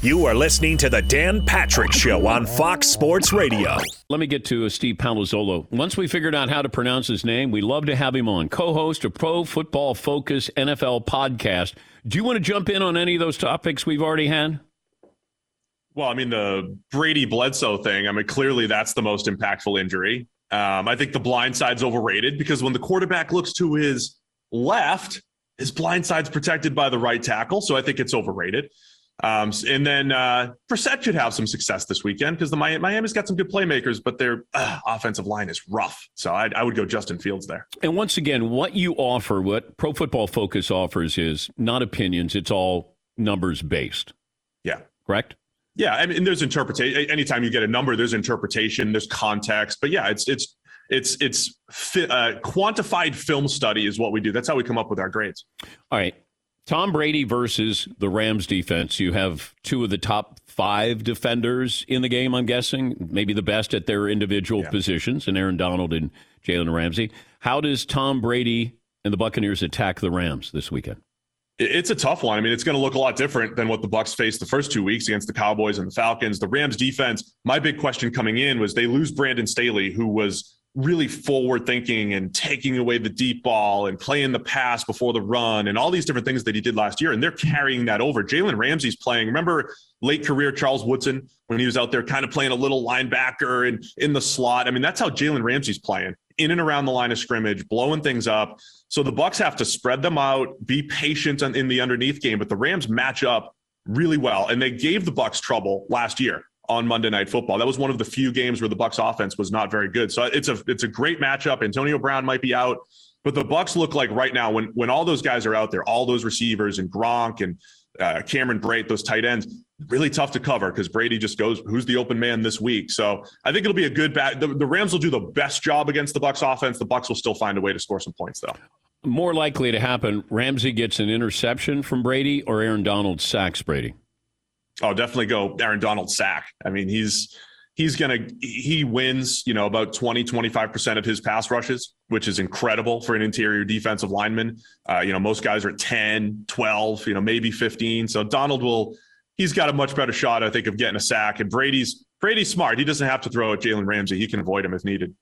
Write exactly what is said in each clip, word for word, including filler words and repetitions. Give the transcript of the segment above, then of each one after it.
You are listening to the Dan Patrick Show on Fox Sports Radio. Let me get to uh, Steve Palazzolo. Once we figured out how to pronounce his name, we love to have him on. Co-host of Pro Football Focus N F L podcast. Do you want to jump in on any of those topics we've already had? Well, I mean, the Brady Bledsoe thing, I mean, clearly that's the most impactful injury. Um, I think the blind side's overrated because when the quarterback looks to his left, his blind side's protected by the right tackle. So I think it's overrated. Um, and then uh, Brissett should have some success this weekend because the Miami, Miami's got some good playmakers, but their uh, offensive line is rough. So I, I would go Justin Fields there. And once again, what you offer, what Pro Football Focus offers is not opinions. It's all numbers based. Yeah. Correct? Yeah. I mean, there's interpretation. Anytime you get a number, there's interpretation, there's context. But yeah, it's it's it's it's fi- uh, quantified film study is what we do. That's how we come up with our grades. All right. Tom Brady versus the Rams defense. You have two of the top five defenders in the game, I'm guessing, maybe the best at their individual yeah. positions, and Aaron Donald and Jalen Ramsey. How does Tom Brady and the Buccaneers attack the Rams this weekend? It's a tough one. I mean, it's going to look a lot different than what the Bucs faced the first two weeks against the Cowboys and the Falcons. The Rams defense, my big question coming in was they lose Brandon Staley, who was really forward thinking and taking away the deep ball and playing the pass before the run and all these different things that he did last year. And they're carrying that over. Jalen Ramsey's playing. Remember late career Charles Woodson when he was out there kind of playing a little linebacker and in the slot. I mean, that's how Jalen Ramsey's playing, in and around the line of scrimmage, blowing things up. So the Bucs have to spread them out, be patient in the underneath game, but the Rams match up really well. And they gave the Bucs trouble last year on Monday Night Football. That was one of the few games where the Bucs offense was not very good. So it's a it's a great matchup. Antonio Brown might be out, but the Bucs look like right now when when all those guys are out there, all those receivers and Gronk and uh, Cameron Brate, those tight ends, really tough to cover because Brady just goes, who's the open man this week? So I think it'll be a good bat. The, the Rams will do the best job against the Bucs offense. The Bucs will still find a way to score some points though. More likely to happen, Ramsey gets an interception from Brady or Aaron Donald sacks Brady? Oh, definitely go Aaron Donald sack. I mean, he's he's going to he wins, you know, about twenty, twenty-five percent of his pass rushes, which is incredible for an interior defensive lineman. Uh, you know, most guys are at ten, twelve, you know, maybe fifteen. So Donald will he's got a much better shot, I think, of getting a sack. And Brady's Brady's smart. He doesn't have to throw at Jalen Ramsey. He can avoid him if needed.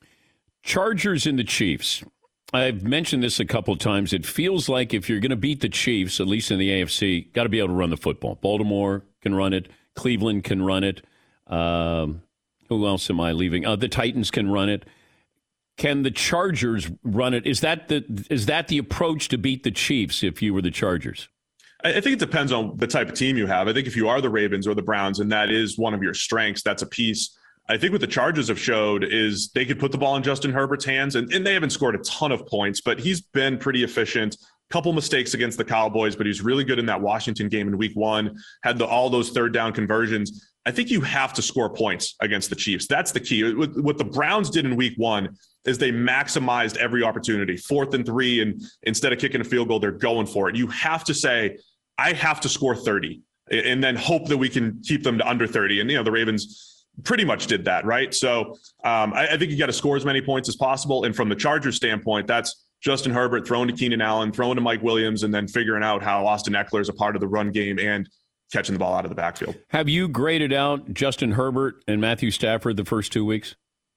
Chargers and the Chiefs. I've mentioned this a couple of times. It feels like if you're going to beat the Chiefs, at least in the A F C, got to be able to run the football. Baltimore can run it. Cleveland can run it. Um, who else am I leaving? Uh, the Titans can run it. Can the Chargers run it? Is that the is that the approach to beat the Chiefs if you were the Chargers? I think it depends on the type of team you have. I think if you are the Ravens or the Browns, and that is one of your strengths, that's a piece. I think what the Chargers have showed is they could put the ball in Justin Herbert's hands, and, and they haven't scored a ton of points, but he's been pretty efficient. Couple mistakes against the Cowboys, but he's really good in that Washington game in week one, had the, all those third down conversions. I think you have to score points against the Chiefs. That's the key. What, what the Browns did in week one is they maximized every opportunity, fourth and three, and instead of kicking a field goal, they're going for it. You have to say, I have to score thirty, and then hope that we can keep them to under thirty. And, you know, the Ravens pretty much did that, right? So um, I, I think you got to score as many points as possible. And from the Chargers standpoint, that's Justin Herbert throwing to Keenan Allen, throwing to Mike Williams, and then figuring out how Austin Eckler is a part of the run game and catching the ball out of the backfield. Have you graded out Justin Herbert and Matthew Stafford the first two weeks?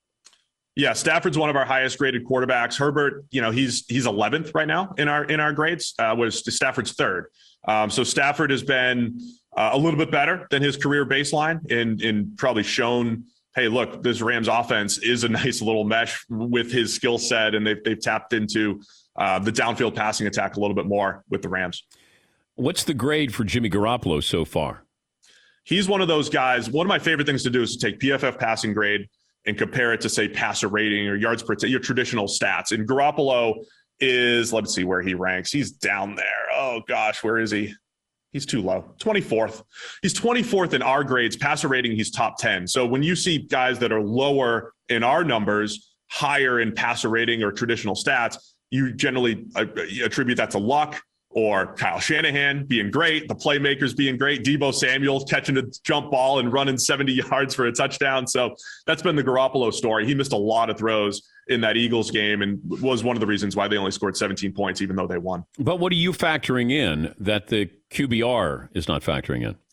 Yeah, Stafford's one of our highest graded quarterbacks. Herbert, you know, he's he's eleventh right now in our in our grades. Uh, was Stafford's third. Um, so Stafford has been uh, a little bit better than his career baseline, and and probably shown, hey, look, this Rams offense is a nice little mesh with his skill set, and they've they've tapped into uh, the downfield passing attack a little bit more with the Rams. What's the grade for Jimmy Garoppolo so far? He's one of those guys. One of my favorite things to do is to take P F F passing grade and compare it to, say, passer rating or yards per, t- your traditional stats. And Garoppolo is, let's see where he ranks. He's down there. Oh, gosh, where is he? He's too low. twenty-fourth. He's twenty-fourth in our grades. Passer rating, he's top ten. So when you see guys that are lower in our numbers, higher in passer rating or traditional stats, you generally attribute that to luck, or Kyle Shanahan being great, the playmakers being great, Deebo Samuel catching a jump ball and running seventy yards for a touchdown. So that's been the Garoppolo story. He missed a lot of throws in that Eagles game and was one of the reasons why they only scored seventeen points, even though they won. But what are you factoring in that the Q B R is not factoring in?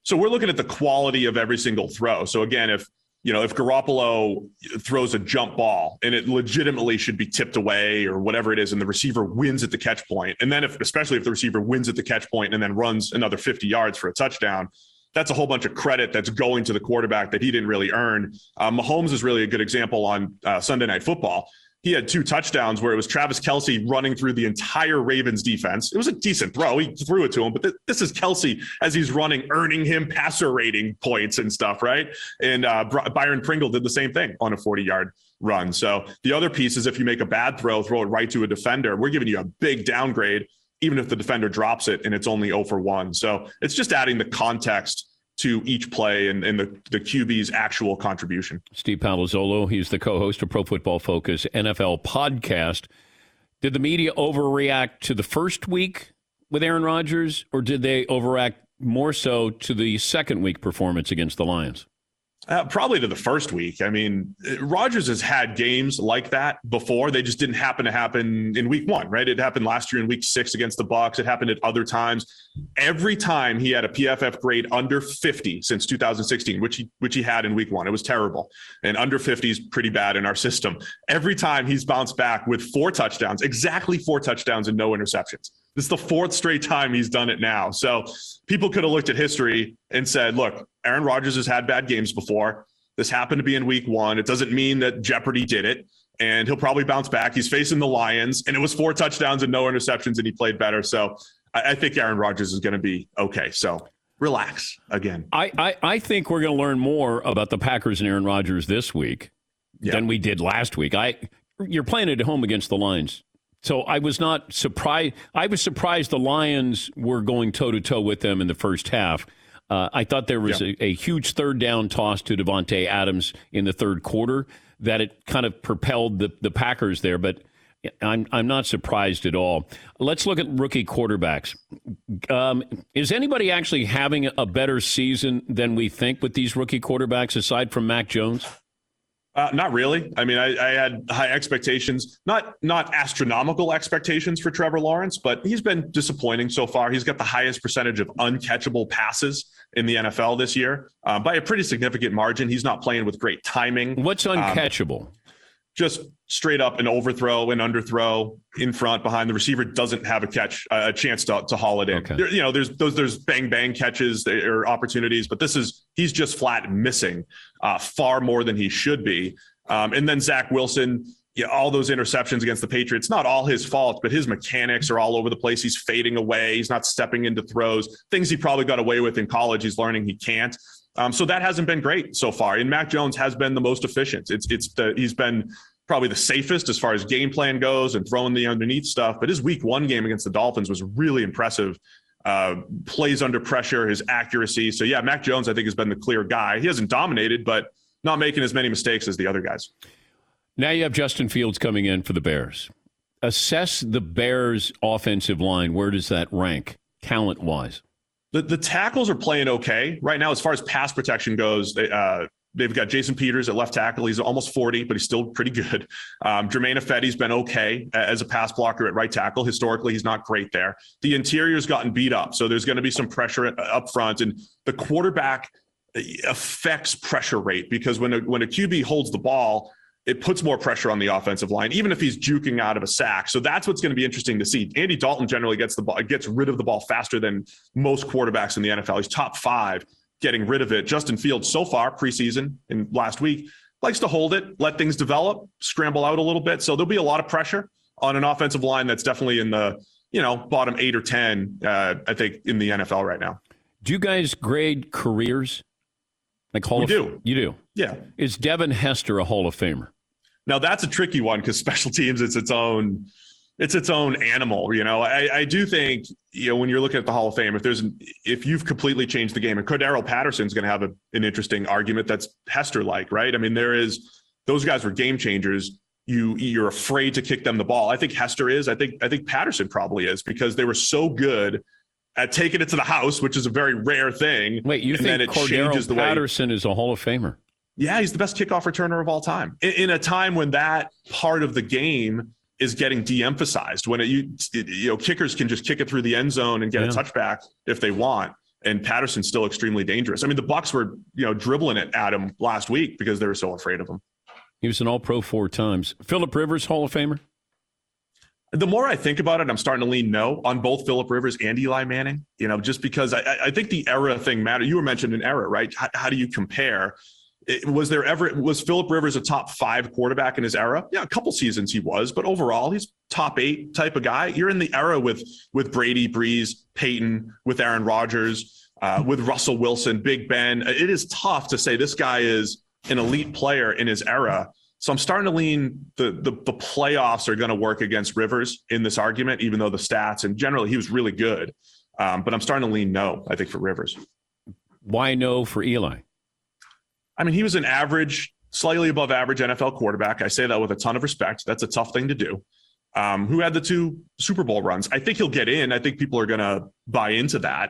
So we're looking at the quality of every single throw. So again, if you know, if Garoppolo throws a jump ball and it legitimately should be tipped away or whatever it is, and the receiver wins at the catch point, and then if, especially if the receiver wins at the catch point and then runs another fifty yards for a touchdown, that's a whole bunch of credit that's going to the quarterback that he didn't really earn. Uh, Mahomes is really a good example on uh, Sunday Night Football. He had two touchdowns where it was Travis Kelce running through the entire Ravens defense. It was a decent throw. He threw it to him, but th- this is Kelce as he's running, earning him passer rating points and stuff, right? And uh, Br- Byron Pringle did the same thing on a forty-yard run. So the other piece is if you make a bad throw, throw it right to a defender, we're giving you a big downgrade, even if the defender drops it and it's only zero for one. So it's just adding the context to each play and, and the, the Q B's actual contribution. Steve Palazzolo, he's the co-host of Pro Football Focus N F L podcast. Did the media overreact to the first week with Aaron Rodgers, or did they overreact more so to the second week performance against the Lions? Uh, probably to the first week. I mean, Rodgers has had games like that before. They just didn't happen to happen in week one, right? It happened last year in week six against the Bucs. It happened at other times. Every time he had a P F F grade under fifty since two thousand sixteen, which he which he had in week one. It was terrible. And under fifty is pretty bad in our system. Every time he's bounced back with four touchdowns, exactly four touchdowns and no interceptions. This is the fourth straight time he's done it now. So people could have looked at history and said, look, Aaron Rodgers has had bad games before. This happened to be in week one. It doesn't mean that Jeopardy did it. And he'll probably bounce back. He's facing the Lions, and it was four touchdowns and no interceptions, and he played better. So I, I think Aaron Rodgers is going to be okay. So relax again. I, I, I think we're going to learn more about the Packers and Aaron Rodgers this week yeah. than we did last week. I You're playing it at home against the Lions. So I was not surprised. I was surprised the Lions were going toe-to-toe with them in the first half. Uh, I thought there was yeah. a, a huge third down toss to Devontae Adams in the third quarter that it kind of propelled the, the Packers there, but I'm I'm not surprised at all. Let's look at rookie quarterbacks. Um, is anybody actually having a better season than we think with these rookie quarterbacks aside from Mac Jones? Uh, not really. I mean, I, I had high expectations, not not astronomical expectations for Trevor Lawrence, but he's been disappointing so far. He's got the highest percentage of uncatchable passes in the N F L this year uh, by a pretty significant margin. He's not playing with great timing. What's uncatchable? Um, just straight up an overthrow and underthrow in front behind the receiver doesn't have a catch, a chance to, to haul it in. Okay. There, you know, there's those, there's bang, bang catches or opportunities, but this is, he's just flat missing uh, far more than he should be. Um, and then Zach Wilson, yeah, all those interceptions against the Patriots, not all his fault, but his mechanics are all over the place. He's fading away. He's not stepping into throws, things he probably got away with in college. He's learning he can't. Um, so that hasn't been great so far. And Mac Jones has been the most efficient. It's it's the, he's been probably the safest as far as game plan goes and throwing the underneath stuff. But his week one game against the Dolphins was really impressive. Uh, plays under pressure, his accuracy. So yeah, Mac Jones, I think, has been the clear guy. He hasn't dominated, but not making as many mistakes as the other guys. Now you have Justin Fields coming in for the Bears. Assess the Bears' offensive line. Where does that rank talent-wise? The the tackles are playing okay right now as far as pass protection goes. They, uh, they've got Jason Peters at left tackle. He's almost forty, but he's still pretty good. Um, Jermaine Ifedi's been okay as a pass blocker at right tackle. Historically, he's not great there. The interior's gotten beat up, so there's going to be some pressure up front. And the quarterback affects pressure rate because when a, when a Q B holds the ball, it puts more pressure on the offensive line, even if he's juking out of a sack. So that's what's going to be interesting to see. Andy Dalton generally gets the ball, gets rid of the ball faster than most quarterbacks in the N F L. He's top five getting rid of it. Justin Fields so far preseason and last week likes to hold it, let things develop, scramble out a little bit. So there'll be a lot of pressure on an offensive line that's definitely in the, you know, bottom eight or ten, uh, I think, in the N F L right now. Do you guys grade careers? Like Hall we of do. You do? Yeah. Is Devin Hester a Hall of Famer? Now that's a tricky one because special teams, it's its own, it's its own animal. You know, I, I do think, you know, when you're looking at the Hall of Fame, if there's, an, if you've completely changed the game, and Cordero Patterson's going to have a, an interesting argument that's Hester-like, right? I mean, there is, those guys were game changers. You, you're afraid to kick them the ball. I think Hester is. I think, I think Patterson probably is because they were so good at taking it to the house, which is a very rare thing. Wait, you and think Cordero Patterson way, is a Hall of Famer? Yeah, he's the best kickoff returner of all time. In, in a time when that part of the game is getting de-emphasized, when it, you, it, you know, kickers can just kick it through the end zone and get yeah. a touchback if they want. and Patterson's still extremely dangerous. I mean, the Bucs were, you know, dribbling it at him last week because they were so afraid of him. He was an All-Pro four times. Phillip Rivers, Hall of Famer? The more I think about it, I'm starting to lean no on both Phillip Rivers and Eli Manning, you know, just because I, I think the era thing matters. You were mentioned an era, right? How, how do you compare? It, was there ever, was Phillip Rivers a top five quarterback in his era? Yeah, a couple seasons he was, but overall he's top eight type of guy. You're in the era with, with Brady, Breeze, Peyton, with Aaron Rodgers, uh, with Russell Wilson, Big Ben. It is tough to say this guy is an elite player in his era. So I'm starting to lean the, the, the playoffs are going to work against Rivers in this argument, even though the stats and generally he was really good. Um, but I'm starting to lean no, I think, for Rivers. Why no for Eli? I mean, he was an average, slightly above average N F L quarterback. I say that with a ton of respect. That's a tough thing to do. Um, who had the two Super Bowl runs. I think he'll get in. I think people are going to buy into that.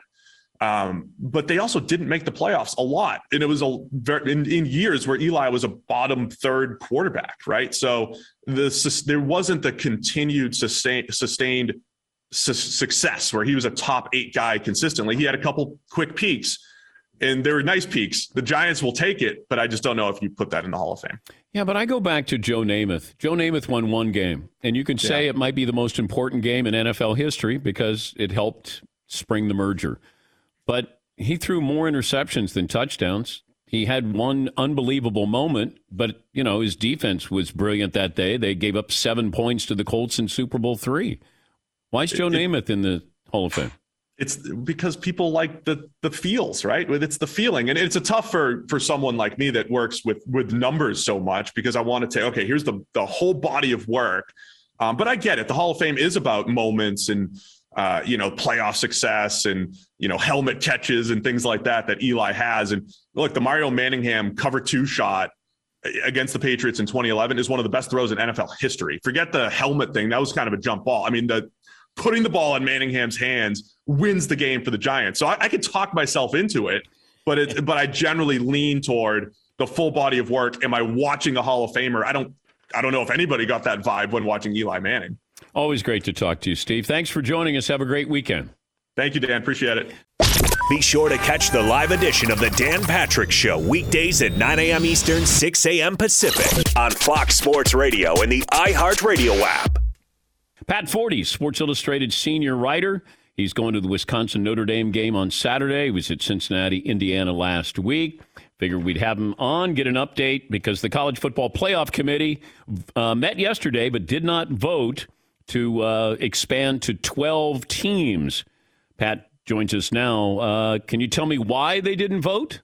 Um, but they also didn't make the playoffs a lot. And it was a very, in, in years where Eli was a bottom third quarterback, right? So the, there wasn't the continued sustain, sustained su- success where he was a top eight guy consistently. He had a couple quick peaks. And they were nice peaks. The Giants will take it, but I just don't know if you put that in the Hall of Fame. Yeah, but I go back to Joe Namath. Joe Namath won one game, and you can say yeah. it might be the most important game in N F L history because it helped spring the merger. But he threw more interceptions than touchdowns. He had one unbelievable moment, but, you know, his defense was brilliant that day. They gave up seven points to the Colts in Super Bowl three. Why is Joe it, Namath in the Hall of Fame? It's because people like the the feels, right? It's the feeling. And it's a tough for for someone like me that works with with numbers so much because I want to say, okay, here's the the whole body of work. Um, but I get it. The Hall of Fame is about moments and, uh, you know, playoff success and, you know, helmet catches and things like that that Eli has. And look, the Mario Manningham cover two shot against the Patriots in twenty eleven is one of the best throws in N F L history. Forget the helmet thing. That was kind of a jump ball. I mean, the putting the ball in Manningham's hands wins the game for the Giants. So I, I could talk myself into it, but it, but I generally lean toward the full body of work. Am I watching a Hall of Famer? I don't, I don't know if anybody got that vibe when watching Eli Manning. Always great to talk to you, Steve. Thanks for joining us. Have a great weekend. Thank you, Dan. Appreciate it. Be sure to catch the live edition of the Dan Patrick Show weekdays at nine a.m. Eastern, six a.m. Pacific on Fox Sports Radio and the iHeartRadio app. Pat Forty, Sports Illustrated senior writer. He's going to the Wisconsin-Notre Dame game on Saturday. He was at Cincinnati, Indiana last week. Figured we'd have him on, get an update, because the College Football Playoff Committee uh, met yesterday but did not vote to uh, expand to twelve teams. Pat joins us now. Uh, can you tell me why they didn't vote?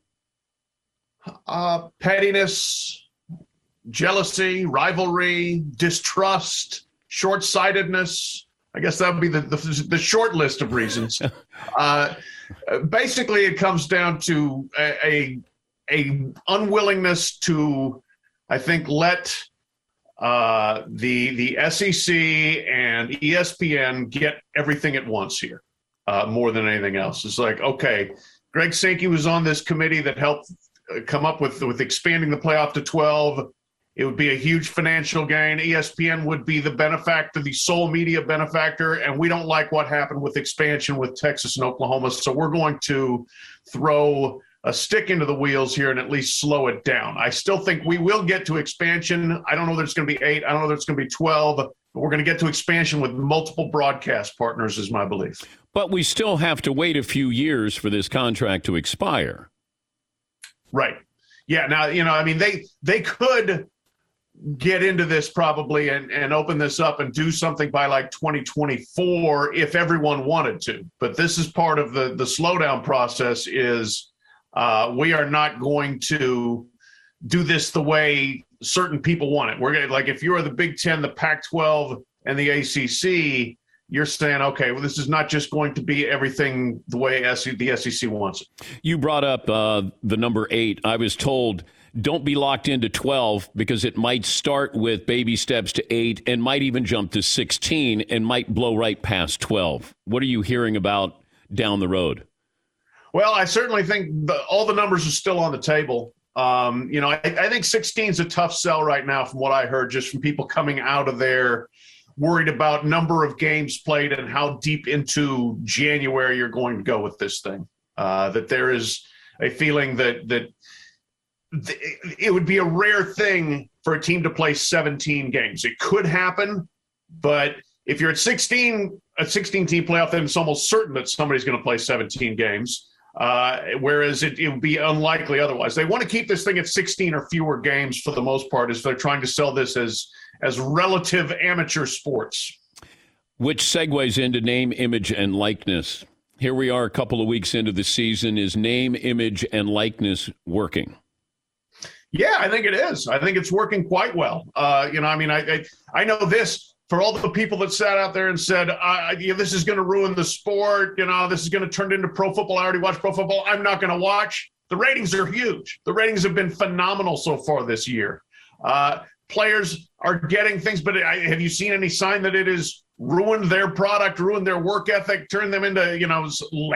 Uh, pettiness, jealousy, rivalry, distrust, short-sightedness. I guess that would be the, the, the short list of reasons. Uh, basically, it comes down to a, a, a unwillingness to, I think, let uh, the the S E C and E S P N get everything at once here, uh, more than anything else. It's like, okay, Greg Sankey was on this committee that helped come up with with expanding the playoff to twelve. It would be a huge financial gain. E S P N would be the benefactor, the sole media benefactor, and we don't like what happened with expansion with Texas and Oklahoma. So we're going to throw a stick into the wheels here and at least slow it down. I still think we will get to expansion. I don't know that it's going to be eight. I don't know that it's going to be twelve. But we're going to get to expansion with multiple broadcast partners is my belief. But we still have to wait a few years for this contract to expire. Right. Yeah. Now, you know, I mean, they they could get into this probably and, and open this up and do something by like twenty twenty-four if everyone wanted to. But this is part of the, the slowdown process is uh, we are not going to do this the way certain people want it. We're going to, like, if you're the Big Ten, the Pac twelve, and the A C C, you're saying, okay, well, this is not just going to be everything the way the S E C wants it. You brought up uh, the number eight. I was told don't be locked into twelve because it might start with baby steps to eight and might even jump to sixteen and might blow right past twelve. What are you hearing about down the road? Well, I certainly think the, all the numbers are still on the table. Um, you know, I, I think sixteen is a tough sell right now from what I heard just from people coming out of there worried about number of games played and how deep into January you're going to go with this thing. Uh, that there is a feeling that that th- it would be a rare thing for a team to play seventeen games. It could happen, but if you're at sixteen, a sixteen-team playoff, then it's almost certain that somebody's going to play seventeen games. Uh, whereas it, it would be unlikely otherwise. They want to keep this thing at sixteen or fewer games for the most part, as they're trying to sell this as as relative amateur sports. Which segues into name, image, and likeness. Here we are a couple of weeks into the season. Is name, image, and likeness working? Yeah, I think it is. I think it's working quite well. Uh, you know, I mean, I, I I know this. For all the people that sat out there and said, uh, yeah, this is going to ruin the sport, you know, this is going to turn into pro football. I already watch pro football. I'm not going to watch. The ratings are huge. The ratings have been phenomenal so far this year. Uh, players are getting things, but I, have you seen any sign that it has ruined their product, ruined their work ethic, turned them into, you know,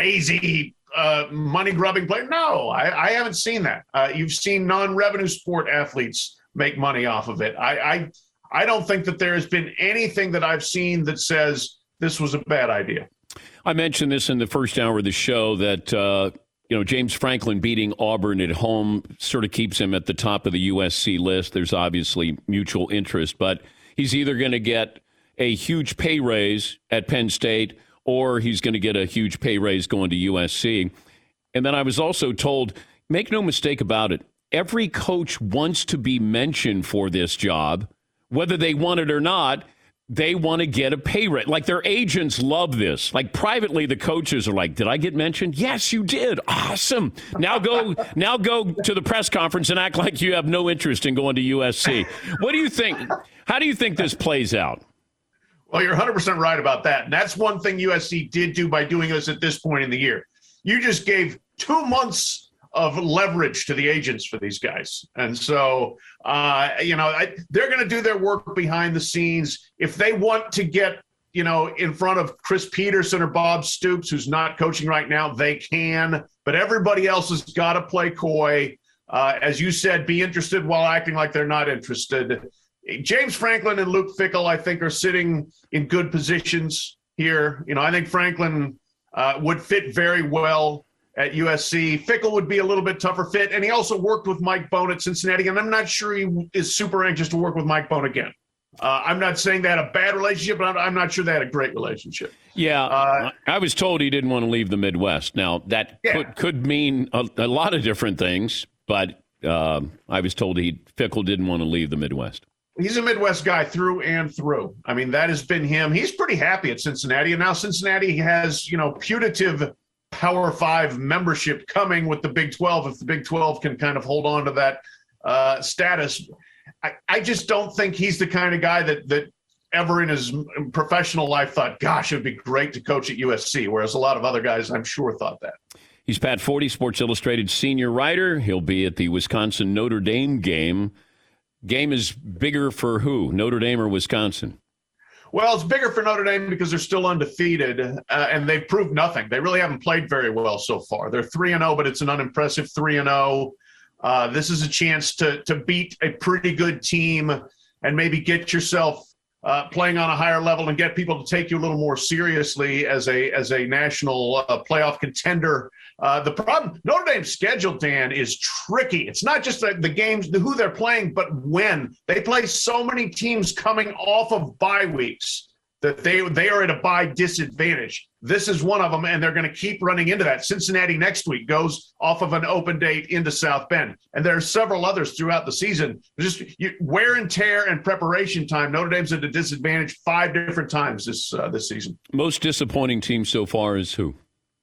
lazy, uh, money-grubbing players? No, I, I haven't seen that. Uh, you've seen non-revenue sport athletes make money off of it. I, I I don't think that there has been anything that I've seen that says this was a bad idea. I mentioned this in the first hour of the show that, uh, you know, James Franklin beating Auburn at home sort of keeps him at the top of the U S C list. There's obviously mutual interest, but he's either going to get a huge pay raise at Penn State or he's going to get a huge pay raise going to U S C. And then I was also told, make no mistake about it, every coach wants to be mentioned for this job. Whether they want it or not, they want to get a pay rate. Like their agents love this. Like privately, the coaches are like, did I get mentioned? Yes, you did. Awesome. Now go now go to the press conference and act like you have no interest in going to U S C. What do you think? How do you think this plays out? Well, you're one hundred percent right about that. And that's one thing U S C did do by doing this at this point in the year. You just gave two months of leverage to the agents for these guys. And so, uh, you know, I, they're going to do their work behind the scenes. If they want to get, you know, in front of Chris Peterson or Bob Stoops, who's not coaching right now, they can. But everybody else has got to play coy. Uh, as you said, be interested while acting like they're not interested. James Franklin and Luke Fickell, I think, are sitting in good positions here. You know, I think Franklin uh, would fit very well at U S C. Fickell would be a little bit tougher fit, and he also worked with Mike Bohn at Cincinnati, and I'm not sure he is super anxious to work with Mike Bohn again. Uh, I'm not saying they had a bad relationship, but I'm, I'm not sure they had a great relationship. Yeah, uh, I was told he didn't want to leave the Midwest. Now, that yeah. could, could mean a, a lot of different things, but uh, I was told he Fickell didn't want to leave the Midwest. He's a Midwest guy through and through. I mean, that has been him. He's pretty happy at Cincinnati, and now Cincinnati has, you know, putative Power Five membership coming with the Big twelve, if the Big twelve can kind of hold on to that uh, status. I, I just don't think he's the kind of guy that that ever in his professional life thought, gosh, it would be great to coach at U S C, whereas a lot of other guys, I'm sure, thought that. He's Pat Forty, Sports Illustrated senior writer. He'll be at the Wisconsin-Notre Dame game. Game is bigger for who, Notre Dame or Wisconsin? Well, it's bigger for Notre Dame because they're still undefeated, uh, and they've proved nothing. They really haven't played very well so far. They're three and oh, but it's an unimpressive three and oh. Uh, this is a chance to to beat a pretty good team and maybe get yourself uh, playing on a higher level and get people to take you a little more seriously as a as a national uh, playoff contender. Uh, the problem, Notre Dame's schedule, Dan, is tricky. It's not just the, the games, the, who they're playing, but when. They play so many teams coming off of bye weeks that they they are at a bye disadvantage. This is one of them, and they're going to keep running into that. Cincinnati next week goes off of an open date into South Bend, and there are several others throughout the season. Just you, wear and tear and preparation time. Notre Dame's at a disadvantage five different times this uh, this season. Most disappointing team so far is who?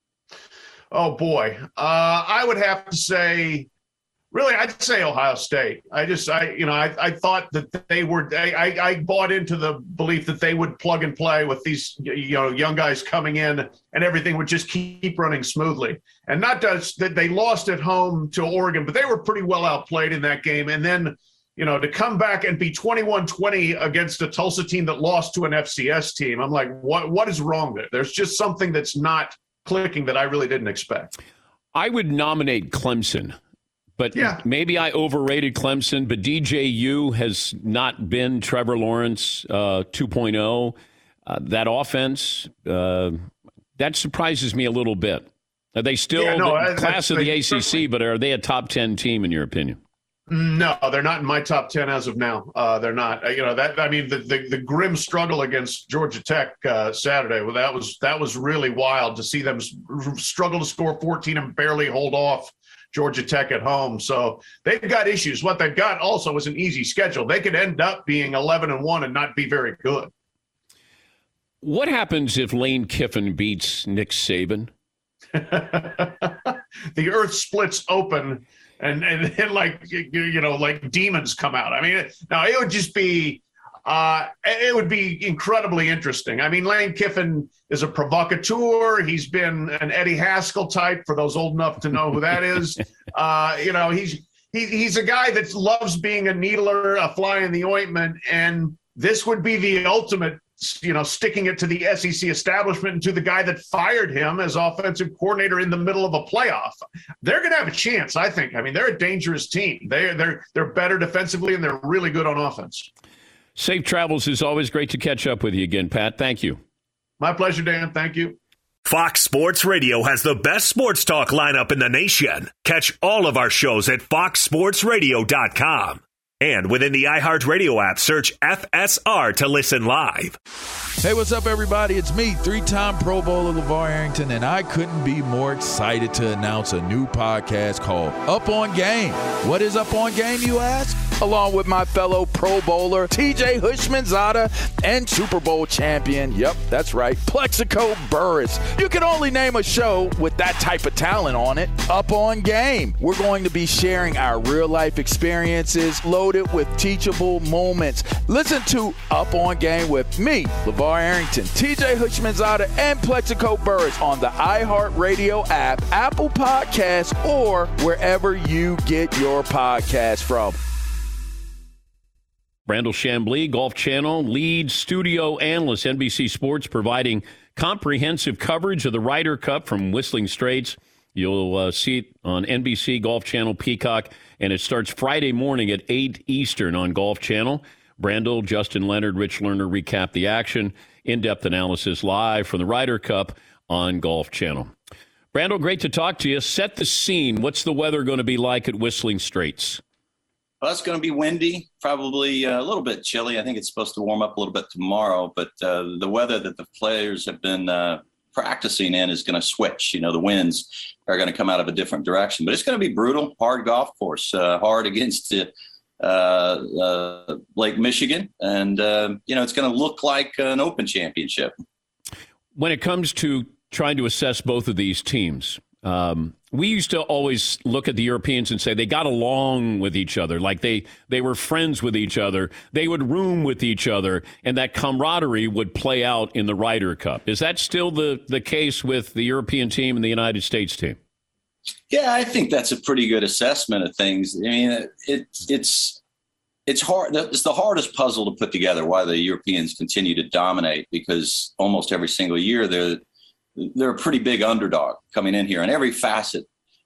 Oh, boy. Uh, I would have to say, really, I'd say Ohio State. I just, I, you know, I, I thought that they were, I, I bought into the belief that they would plug and play with these, you know, young guys coming in and everything would just keep running smoothly. And not just that they lost at home to Oregon, but they were pretty well outplayed in that game. And then, you know, to come back and be twenty-one twenty against a Tulsa team that lost to an F C S team, I'm like, what, what is wrong there? There's just something that's not clicking that I really didn't expect. I would nominate Clemson, but yeah. maybe I overrated Clemson, but D J U has not been Trevor Lawrence uh, two point oh. Uh, that offense, uh, that surprises me a little bit. Are they still yeah, no, the I, class of they, the A C C, but are they a top ten team in your opinion? No, they're not in my top ten as of now. Uh, they're not. Uh, you know that. I mean, the, the the grim struggle against Georgia Tech uh, Saturday. Well, that was that was really wild to see them struggle to score fourteen and barely hold off Georgia Tech at home. So they've got issues. What they've got also is an easy schedule. They could end up being eleven and one and not be very good. What happens if Lane Kiffin beats Nick Saban? The earth splits open and, and, and like, you, you know, like demons come out. I mean, now it would just be, uh, it would be incredibly interesting. I mean, Lane Kiffin is a provocateur. He's been an Eddie Haskell type for those old enough to know who that is. Uh, you know, he's, he, he's a guy that loves being a needler, a fly in the ointment. And this would be the ultimate, you know, sticking it to the S E C establishment and to the guy that fired him as offensive coordinator in the middle of a playoff. They're going to have a chance, I think. I mean, they're a dangerous team. They're they're they're better defensively and they're really good on offense. Safe travels. Is always great to catch up with you again, Pat. Thank you. My pleasure, Dan. Thank you. Fox Sports Radio has the best sports talk lineup in the nation. Catch all of our shows at fox sports radio dot com. And within the iHeartRadio app, search F S R to listen live. Hey, what's up, everybody? It's me, three-time Pro Bowler LeVar Arrington, and I couldn't be more excited to announce a new podcast called Up On Game. What is Up On Game, you ask? Along with my fellow Pro Bowler, T J Hushmanzada, and Super Bowl champion, yep, that's right, Plexico Burris. You can only name a show with that type of talent on it. Up On Game. We're going to be sharing our real-life experiences, loaded with teachable moments. Listen to Up On Game with me, LeVar Arrington, T J Hushmanzada, and Plexico Burris on the iHeartRadio app, Apple Podcasts, or wherever you get your podcasts from. Brandel Chambly, Golf Channel, lead studio analyst, N B C Sports, providing comprehensive coverage of the Ryder Cup from Whistling Straits. You'll uh, see it on N B C, Golf Channel, Peacock, and it starts Friday morning at eight Eastern on Golf Channel. Brandel, Justin Leonard, Rich Lerner recap the action. In-depth analysis live from the Ryder Cup on Golf Channel. Brandel, great to talk to you. Set the scene. What's the weather going to be like at Whistling Straits? Well, it's going to be windy, probably a little bit chilly. I think it's supposed to warm up a little bit tomorrow, but uh, the weather that the players have been uh, practicing in is going to switch. You know, the winds are going to come out of a different direction, but it's going to be brutal, hard golf course, uh, hard against the, uh, uh, Lake Michigan. And, uh, you know, it's going to look like an Open Championship. When it comes to trying to assess both of these teams, um, we used to always look at the Europeans and say they got along with each other, like they, they were friends with each other. They would room with each other, and that camaraderie would play out in the Ryder Cup. Is that still the, the case with the European team and the United States team? Yeah, I think that's a pretty good assessment of things. I mean, it, it's it's hard. It's the hardest puzzle to put together, why the Europeans continue to dominate, because almost every single year they're they're a pretty big underdog coming in here in every facet.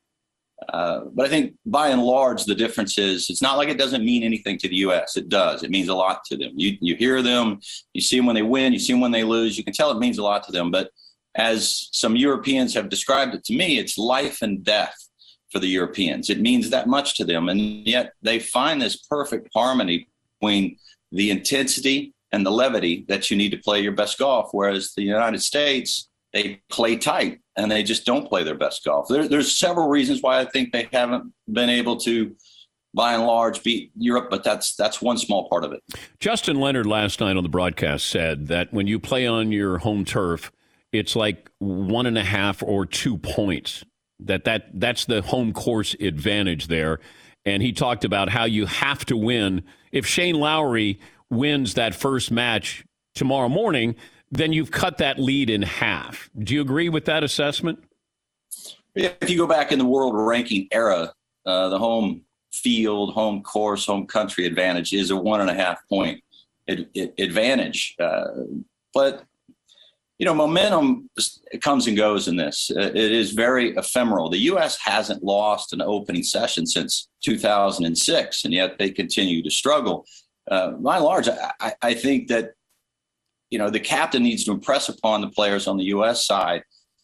Uh, but I think by and large, the difference is it's not like it doesn't mean anything to the U S. It does. It means a lot to them. You you hear them, you see them when they win, you see them when they lose. You can tell it means a lot to them. But as some Europeans have described it to me, it's life and death for the Europeans. It means that much to them. And yet they find this perfect harmony between the intensity and the levity that you need to play your best golf. Whereas the United States, they play tight and they just don't play their best golf. There, there's several reasons why I think they haven't been able to, by and large, beat Europe, but that's that's one small part of it. Justin Leonard last night on the broadcast said that when you play on your home turf, it's like one and a half or two points. That that that's the home course advantage there. And he talked about how you have to win. If Shane Lowry wins that first match tomorrow morning, then you've cut that lead in half. Do you agree with that assessment? Yeah, if you go back in the world ranking era, uh, the home field, home course, home country advantage is a one and a half point ad- ad- advantage. Uh, but, you know, momentum comes and goes in this. Uh, it is very ephemeral. The U S hasn't lost an opening session since two thousand six, and yet they continue to struggle. Uh, by and large, I, I think that, you know, the captain needs to impress upon the players on the U S side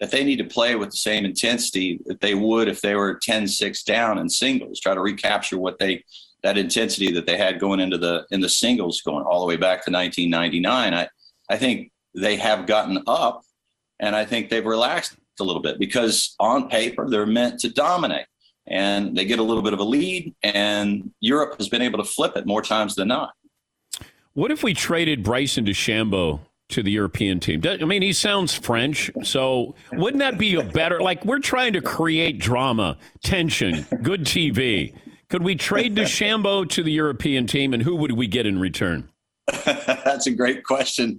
that they need to play with the same intensity that they would if they were ten six down in singles, try to recapture what they that intensity that they had going into the in the singles going all the way back to nineteen ninety-nine. I, I think they have gotten up, and I think they've relaxed a little bit because on paper they're meant to dominate, and they get a little bit of a lead, and Europe has been able to flip it more times than not. What if we traded Bryson DeChambeau to the European team? I mean, he sounds French, so wouldn't that be a better, like we're trying to create drama, tension, good T V. Could we trade DeChambeau to the European team, and who would we get in return? That's a great question.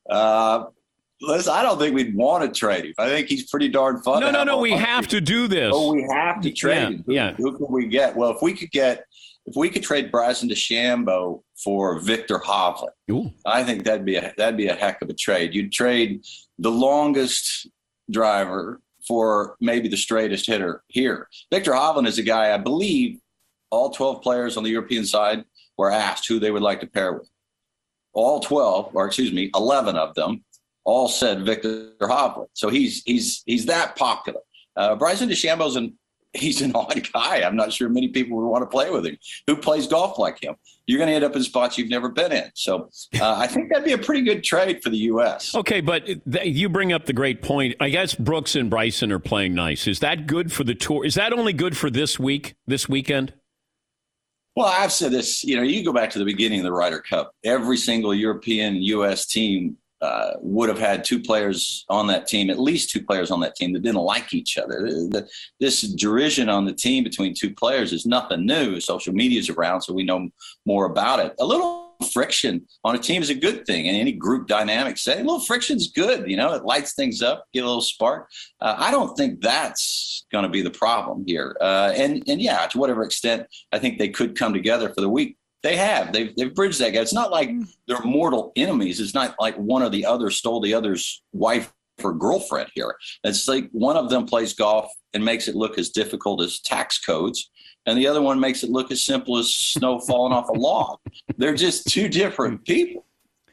Uh, listen, I don't think we'd want to trade him. I think he's pretty darn fun. No, no, no, we have to do this. Oh, we have to trade yeah, him. Who, yeah. who could we get? Well, if we could get, if we could trade Bryson DeChambeau for Victor Hovland, Ooh. I think that'd be a, that'd be a heck of a trade. You'd trade the longest driver for maybe the straightest hitter here. Victor Hovland is a guy, I believe, all twelve players on the European side were asked who they would like to pair with. All twelve, or excuse me, eleven of them, all said Victor Hovland. So he's he's he's that popular. Uh, Bryson DeChambeau's an he's an odd guy. I'm not sure many people would want to play with him. Who plays golf like him? You're going to end up in spots you've never been in. So uh, I think that'd be a pretty good trade for the U S. Okay, but th- you bring up the great point. I guess Brooks and Bryson are playing nice. Is that good for the tour? Is that only good for this week, this weekend? Well, I've said this, you know, you go back to the beginning of the Ryder Cup. Every single European U S team uh, would have had two players on that team, at least two players on that team that didn't like each other. The, this derision on the team between two players is nothing new. Social media is around, so we know more about it. A little friction on a team is a good thing, and any group dynamic say a little friction is good. You know, it lights things up, get a little spark. Uh, I don't think that's going to be the problem here. Uh, and and yeah, to whatever extent, I think they could come together for the week. They have. They've they've bridged that gap. It's not like they're mortal enemies. It's not like one or the other stole the other's wife or girlfriend here. It's like one of them plays golf and makes it look as difficult as tax codes, and the other one makes it look as simple as snow falling off a log. They're just two different people.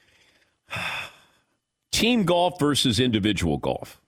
Team golf versus individual golf.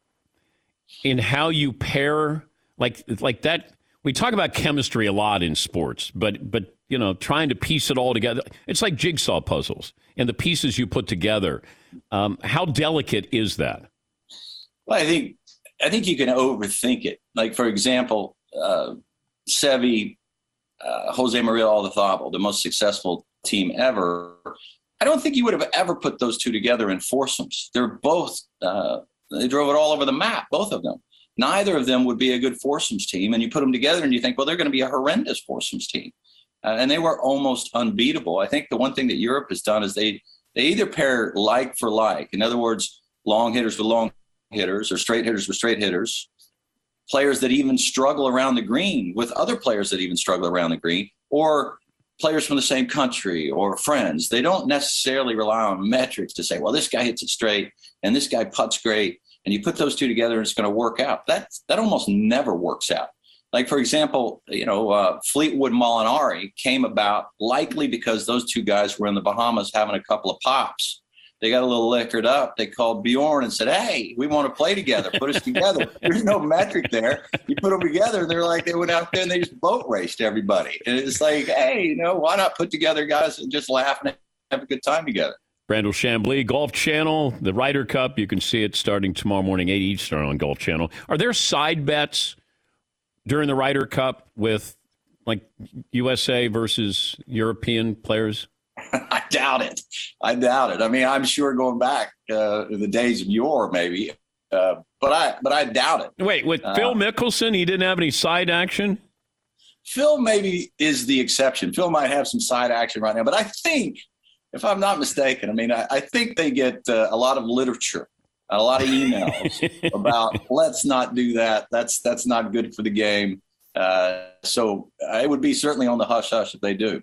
In how you pair, like like that. We talk about chemistry a lot in sports, but but you know, trying to piece it all together. It's like jigsaw puzzles and the pieces you put together. Um, how delicate is that? Well, I think I think you can overthink it. Like, for example, uh, Seve, uh, Jose Maria Olazabal, the most successful team ever. I don't think you would have ever put those two together in foursomes. They're both, uh, they drove it all over the map, both of them. Neither of them would be a good foursomes team. And you put them together and you think, well, they're going to be a horrendous foursomes team. Uh, and they were almost unbeatable. I think the one thing that Europe has done is they, they either pair like for like. In other words, long hitters with long hitters or straight hitters with straight hitters, players that even struggle around the green with other players that even struggle around the green, or players from the same country or friends. They don't necessarily rely on metrics to say, well, this guy hits it straight and this guy putts great. And you put those two together and it's going to work out. That, that almost never works out. Like, for example, you know, uh, Fleetwood Molinari came about likely because those two guys were in the Bahamas having a couple of pops. They got a little liquored up. They called Bjorn and said, hey, we want to play together. Put us together. There's no metric there. You put them together. They're like, they went out there and they just boat raced everybody. And it's like, hey, you know, why not put together guys and just laugh and have a good time together? Brandel Chamblee, Golf Channel, the Ryder Cup. You can see it starting tomorrow morning, eight Eastern on Golf Channel. Are there side bets during the Ryder Cup with, like, U S A versus European players? I doubt it. I doubt it. I mean, I'm sure going back uh, in the days of yore, maybe, uh, but I but I doubt it. Wait, with uh, Phil Mickelson, he didn't have any side action? Phil maybe is the exception. Phil might have some side action right now, but I think, if I'm not mistaken, I mean, I, I think they get uh, a lot of literature, a lot of emails about let's not do that. That's that's not good for the game. Uh, so it would be certainly on the hush hush if they do.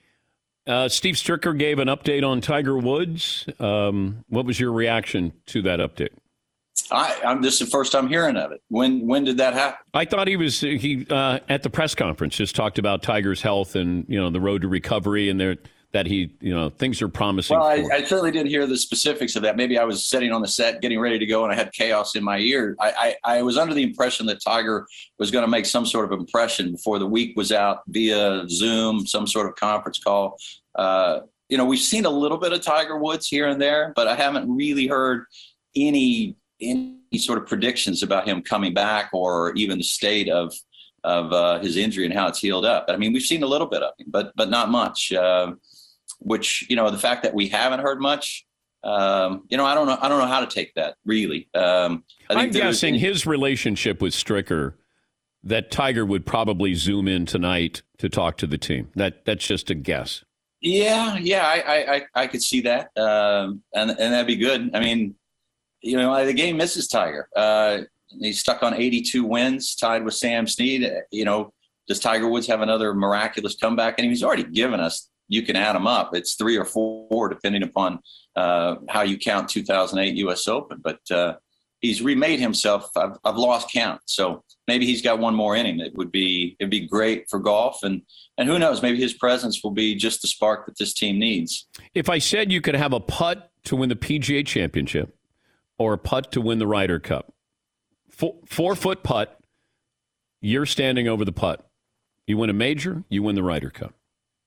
Uh, Steve Stricker gave an update on Tiger Woods. Um, what was your reaction to that update? I, I'm this is the first time hearing of it. When when did that happen? I thought he was he uh, at the press conference just talked about Tiger's health and you know the road to recovery, and they're that he, you know, things are promising. Well, I, for. I certainly didn't hear the specifics of that. Maybe I was sitting on the set, getting ready to go, and I had chaos in my ear. I, I, I was under the impression that Tiger was going to make some sort of impression before the week was out via Zoom, some sort of conference call. Uh, you know, we've seen a little bit of Tiger Woods here and there, but I haven't really heard any any sort of predictions about him coming back or even the state of of uh, his injury and how it's healed up. I mean, we've seen a little bit of him, but but not much. Uh, which, you know, the fact that we haven't heard much, um, you know, I don't know. I don't know how to take that, really. Um, I think I'm guessing his relationship with Stricker, that Tiger would probably zoom in tonight to talk to the team. That That's just a guess. Yeah, yeah, I I, I could see that. Um, and, and that'd be good. I mean, you know, the game misses Tiger. Uh, he's stuck on eighty-two wins, tied with Sam Snead. You know, does Tiger Woods have another miraculous comeback? And he's already given us, you can add them up. It's three or four, depending upon uh, how you count two thousand eight U S Open. But uh, he's remade himself. I've, I've lost count. So maybe he's got one more in him. It would be it'd be great for golf. And and who knows, maybe his presence will be just the spark that this team needs. If I said you could have a putt to win the P G A Championship or a putt to win the Ryder Cup, four, four-foot putt, you're standing over the putt. You win a major, you win the Ryder Cup.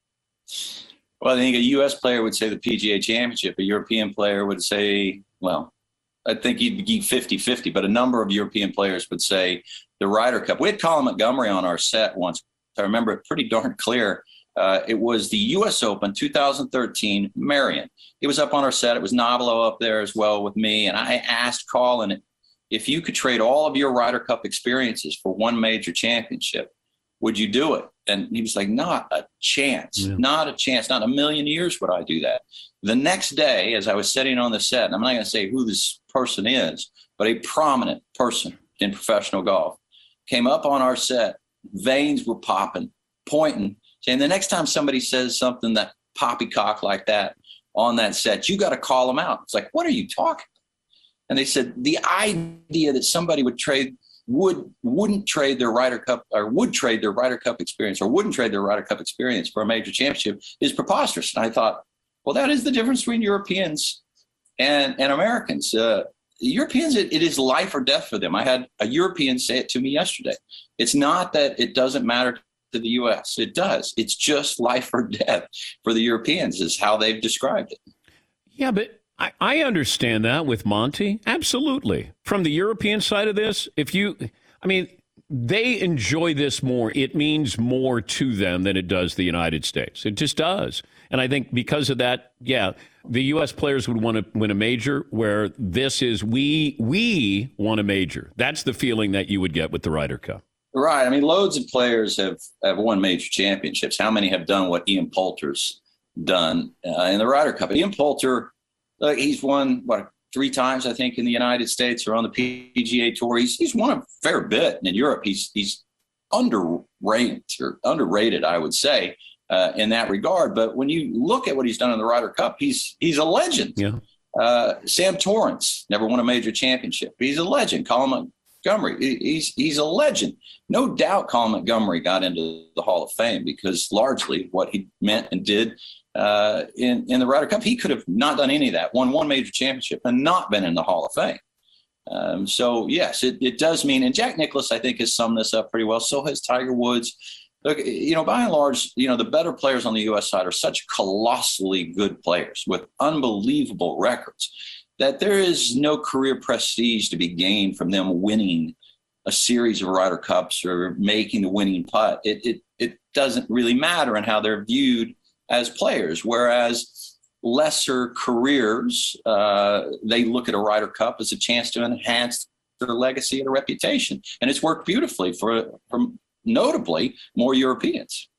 Well, I think a U S player would say the P G A Championship. A European player would say, well, I think you'd be fifty-fifty, but a number of European players would say the Ryder Cup. We had Colin Montgomery on our set once. I remember it pretty darn clear. Uh, it was the U S Open two thousand thirteen, Marion. It was up on our set. It was Nobilo up there as well with me. And I asked Colin if you could trade all of your Ryder Cup experiences for one major championship, would you do it? And he was like, not a chance, yeah. not a chance, not a million years would I do that. The next day, as I was sitting on the set, and I'm not going to say who this person is, but a prominent person in professional golf came up on our set, veins were popping, pointing, saying the next time somebody says something that poppycock like that on that set, you got to call them out. It's like, what are you talking about? And they said the idea that somebody would trade would wouldn't trade their Ryder Cup or would trade their Ryder Cup experience or wouldn't trade their Ryder Cup experience for a major championship is preposterous. And I thought, well, that is the difference between Europeans and, and Americans. Uh, Europeans, it, it is life or death for them. I had a European say it to me yesterday. It's not that it doesn't matter to the U S. It does. It's just life or death for the Europeans is how they've described it. Yeah, but I, I understand that with Monty. Absolutely. From the European side of this, if you, I mean, they enjoy this more. It means more to them than it does the United States. It just does. And I think because of that, yeah, the U S players would want to win a major where this is we, we want a major. That's the feeling that you would get with the Ryder Cup. Right. I mean, loads of players have, have won major championships. How many have done what Ian Poulter's done uh, in the Ryder Cup? Ian Poulter, uh, he's won, what, three times, I think, in the United States or on the P G A Tour. He's, he's won a fair bit. And in Europe, he's he's underrated, or underrated, I would say, uh, in that regard. But when you look at what he's done in the Ryder Cup, he's he's a legend. Yeah. Uh, Sam Torrance never won a major championship. He's a legend. Colin Montgomery, he's he's a legend. No doubt Colin Montgomery got into the Hall of Fame because largely what he meant and did uh, in, in the Ryder Cup, he could have not done any of that, won one major championship and not been in the Hall of Fame. Um, so, yes, it, it does mean, and Jack Nicklaus, I think, has summed this up pretty well. So has Tiger Woods. Look, you know, by and large, you know, the better players on the U S side are such colossally good players with unbelievable records that there is no career prestige to be gained from them winning a series of Ryder Cups or making the winning putt. It, it, it doesn't really matter in how they're viewed as players, whereas lesser careers, uh, they look at a Ryder Cup as a chance to enhance their legacy and their reputation. And it's worked beautifully for, for notably more Europeans.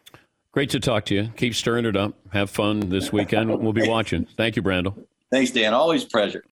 Great to talk to you. Keep stirring it up. Have fun this weekend. We'll be watching. Thank you, Brandel. Thanks, Dan. Always a pleasure.